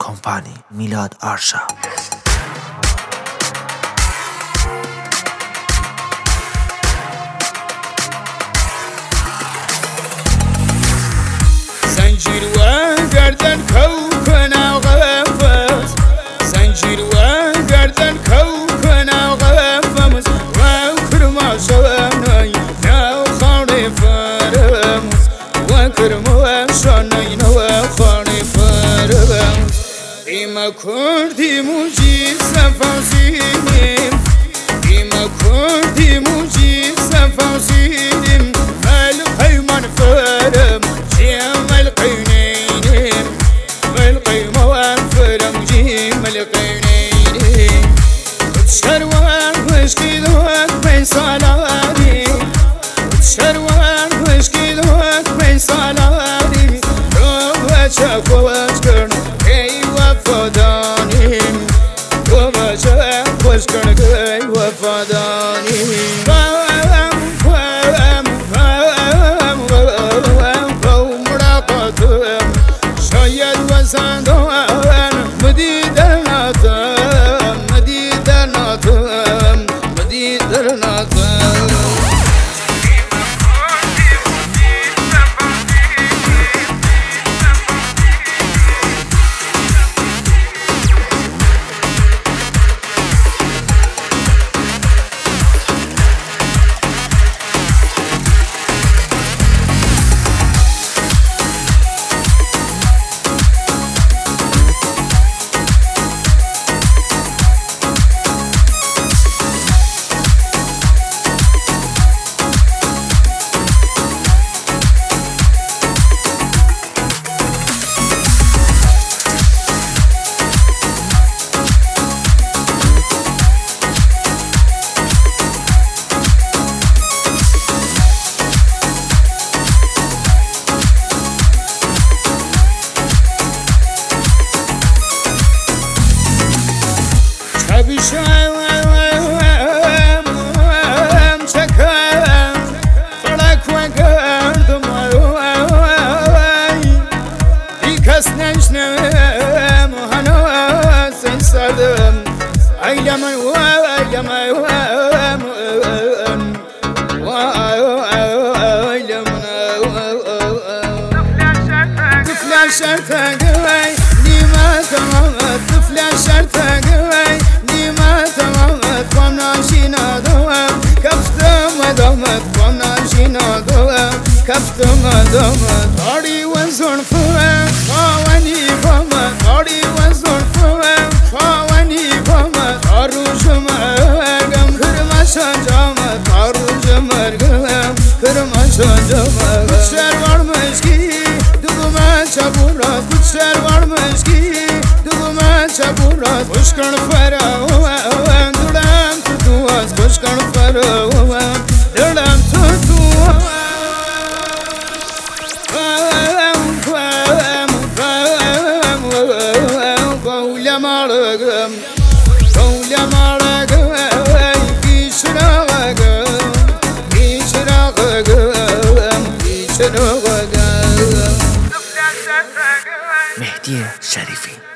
کمپانی میلاد آرشا. زنجیر و گردن کو کنم غفص، زنجیر و گردن کو کنم غفص و کرما شوانای نو خانه فرمز و کرما شانای نو خانه فرمز ایما کردی موجی سفاسیم، ایما کردی موجی سفاسیم القیمان فرم جيم القينين والقيمة وانفرم جيم القينين وتشروان وشكي ذوك بين صلاري، وتشروان وشكي ذوك بين صلاري وبشاك واشكرن كي وفداني، وبشاك واشكرن كي وفداني شاید وزندان مدیدر ناتم، مدیدر ناتم، مدیدر ناتم شایم چکم فلک و گردم ای کس نشنم هنوز این سردم ایلمن و ایلمن و طفل شرطك نيمة تمامت، طفل شرطك نيمة تمامت ومناشينا دوام كفتم دومت ومناشينا دوام كفتم دومت طاري وزن فوام طاوني فمت طاري وزن فوام طاوني فمت عروج مرقم كرمشان جامت عروج مرقم كرمشان جامت شروار مشكي شبورات کچر ورمشکی دوم شبورات خوشکن فراوان دلم تو از خوشکن فراوان دلم تو قول مرگم قول مرگم بیشراغم بیشراغم بیشراغم مهدی شریفی.